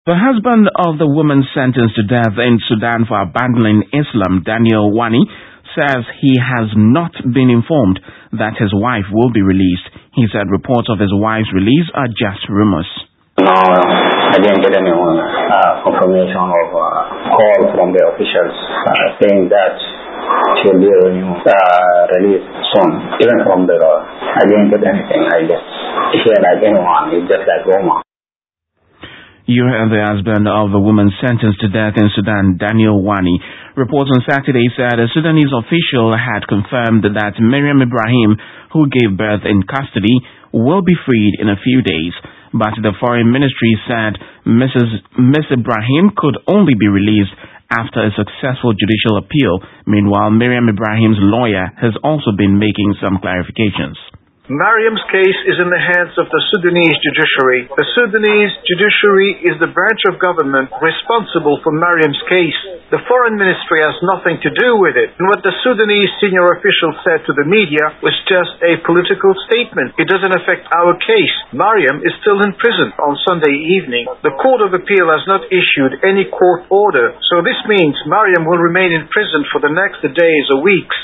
The husband of the woman sentenced to death in Sudan for abandoning Islam, Daniel Wani, says he has not been informed that his wife will be released. He said reports of his wife's release are just rumors. No, I didn't get any confirmation of call from the officials saying that she will be released soon. Even from the I didn't get anything. I just hear like anyone. It's just like rumor. You heard the husband of the woman sentenced to death in Sudan, Daniel Wani. Reports on Saturday said a Sudanese official had confirmed that Miriam Ibrahim, who gave birth in custody, will be freed in a few days. But the foreign ministry said Miss Ibrahim could only be released after a successful judicial appeal. Meanwhile, Miriam Ibrahim's lawyer has also been making some clarifications. Mariam's case is in the hands of the Sudanese judiciary. The Sudanese judiciary is the branch of government responsible for Mariam's case. The foreign ministry has nothing to do with it. And what the Sudanese senior official said to the media was just a political statement. It doesn't affect our case. Mariam is still in prison on Sunday evening. The Court of Appeal has not issued any court order. So this means Mariam will remain in prison for the next days or weeks.